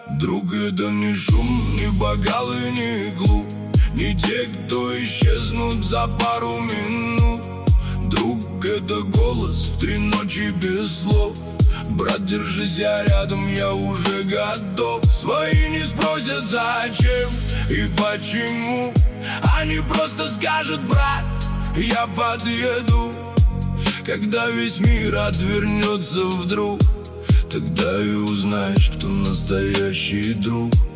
Друг — это не шум, не бокал и не клуб, не те, кто исчезнут за пару минут. Друг — это голос в 3 ночи без слов. Брат, держись, я рядом, я уже готов. Свои не спросят зачем и почему, они просто скажут: брат, я подъеду. Когда весь мир отвернется вдруг, тогда и узнаешь, кто настоящий друг.